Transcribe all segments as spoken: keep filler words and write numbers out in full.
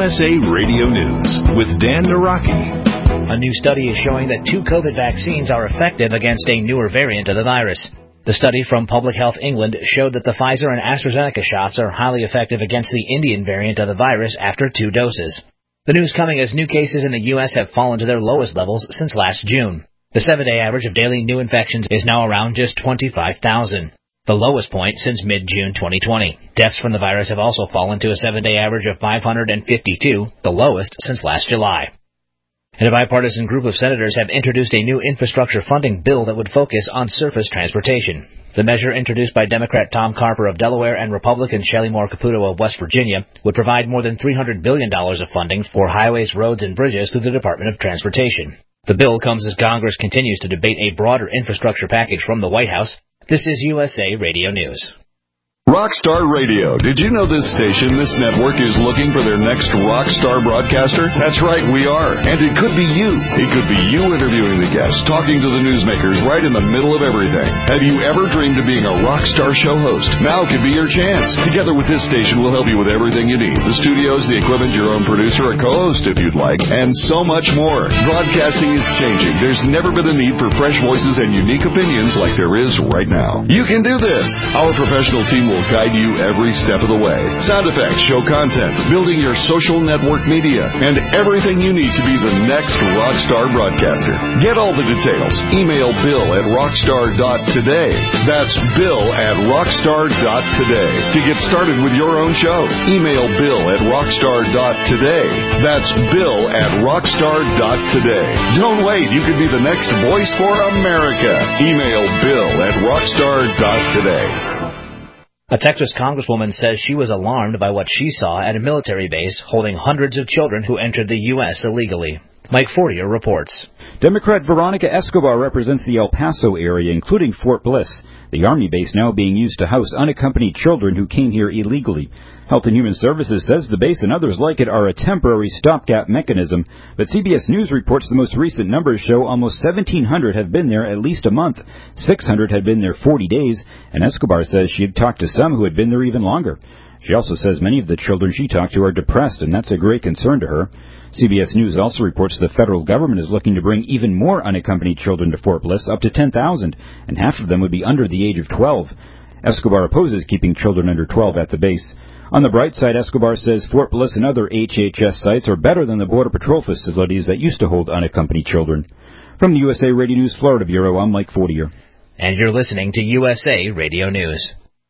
S A Radio News with Dan Naraki. A new study is showing that two COVID vaccines are effective against a newer variant of the virus. The study from Public Health England showed that the Pfizer and AstraZeneca shots are highly effective against the Indian variant of the virus after two doses. The news coming as new cases in the U S have fallen to their lowest levels since last June. The seven-day average of daily new infections is now around just twenty-five thousand, the lowest point since mid-June twenty twenty. Deaths from the virus have also fallen to a seven-day average of five hundred fifty-two, the lowest since last July. And a bipartisan group of senators have introduced a new infrastructure funding bill that would focus on surface transportation. The measure, introduced by Democrat Tom Carper of Delaware and Republican Shelley Moore Caputo of West Virginia, would provide more than three hundred billion dollars of funding for highways, roads, and bridges through the Department of Transportation. The bill comes as Congress continues to debate a broader infrastructure package from the White House. This is U S A Radio News. Rockstar Radio. Did you know this station, this network, is looking for their next rockstar broadcaster? That's right, we are. And it could be you. It could be you interviewing the guests, talking to the newsmakers right in the middle of everything. Have you ever dreamed of being a rockstar show host? Now could be your chance. Together with this station, we'll help you with everything you need. The studios, the equipment, your own producer, a co-host if you'd like, and so much more. Broadcasting is changing. There's never been a need for fresh voices and unique opinions like there is right now. You can do this. Our professional team will guide you every step of the way. Sound effects, show content, building your social network media, and everything you need to be the next rockstar broadcaster. Get all the details. Email Bill at rockstar dot today. That's Bill at rockstar dot today. To get started with your own show, email Bill at rockstar dot today. That's Bill at rockstar dot today. Don't wait. You could be the next voice for America. Email Bill at rockstar dot today. A Texas congresswoman says she was alarmed by what she saw at a military base holding hundreds of children who entered the U S illegally. Mike Fortier reports. Democrat Veronica Escobar represents the El Paso area, including Fort Bliss, the Army base now being used to house unaccompanied children who came here illegally. Health and Human Services says the base and others like it are a temporary stopgap mechanism, but C B S News reports the most recent numbers show almost seventeen hundred have been there at least a month, six hundred had been there forty days, and Escobar says she had talked to some who had been there even longer. She also says many of the children she talked to are depressed, and that's a great concern to her. C B S News also reports the federal government is looking to bring even more unaccompanied children to Fort Bliss, up to ten thousand, and half of them would be under the age of twelve. Escobar opposes keeping children under twelve at the base. On the bright side, Escobar says Fort Bliss and other H H S sites are better than the Border Patrol facilities that used to hold unaccompanied children. From the U S A Radio News Florida Bureau, I'm Mike Fortier. And you're listening to U S A Radio News.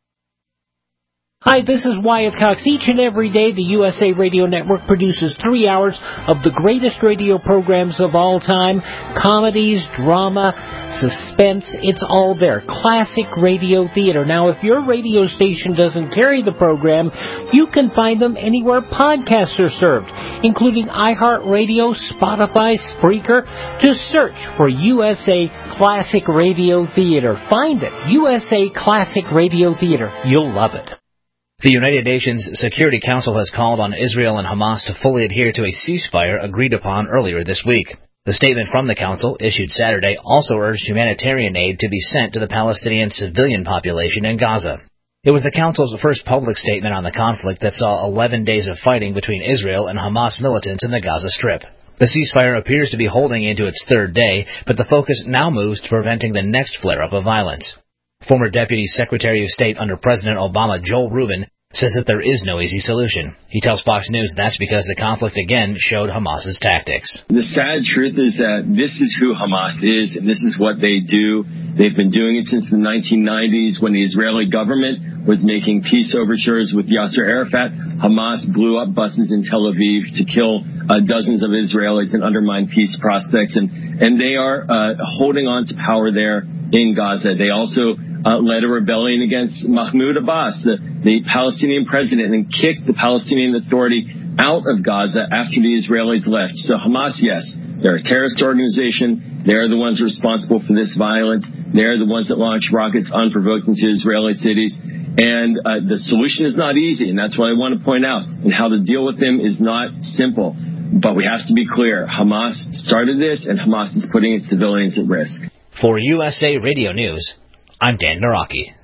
Hi, this is Wyatt Cox. Each and every day, the U S A Radio Network produces three hours of the greatest radio programs of all time. Comedies, drama, suspense, it's all there. Classic radio theater. Now, if your radio station doesn't carry the program, you can find them anywhere podcasts are served, including iHeartRadio, Spotify, Spreaker. Just search for U S A Classic Radio Theater. Find it. U S A Classic Radio Theater. You'll love it. The United Nations Security Council has called on Israel and Hamas to fully adhere to a ceasefire agreed upon earlier this week. The statement from the Council, issued Saturday, also urged humanitarian aid to be sent to the Palestinian civilian population in Gaza. It was the Council's first public statement on the conflict that saw eleven days of fighting between Israel and Hamas militants in the Gaza Strip. The ceasefire appears to be holding into its third day, but the focus now moves to preventing the next flare-up of violence. Former Deputy Secretary of State under President Obama, Joel Rubin, says that there is no easy solution. He tells Fox News that's because the conflict again showed Hamas's tactics. The sad truth is that this is who Hamas is, and this is what they do. They've been doing it since the nineteen nineties when the Israeli government was making peace overtures with Yasser Arafat. Hamas blew up buses in Tel Aviv to kill uh, dozens of Israelis and undermine peace prospects, and, and they are uh, holding on to power there in Gaza. They also uh, led a rebellion against Mahmoud Abbas, the, the Palestinian president, and kicked the Palestinian Authority out of Gaza after the Israelis left. So Hamas, yes, they're a terrorist organization. They're the ones responsible for this violence. They're the ones that launch rockets unprovoked into Israeli cities. And uh, the solution is not easy, and that's what I want to point out. And how to deal with them is not simple. But we have to be clear. Hamas started this, and Hamas is putting its civilians at risk. For U S A Radio News, I'm Dan Naraki.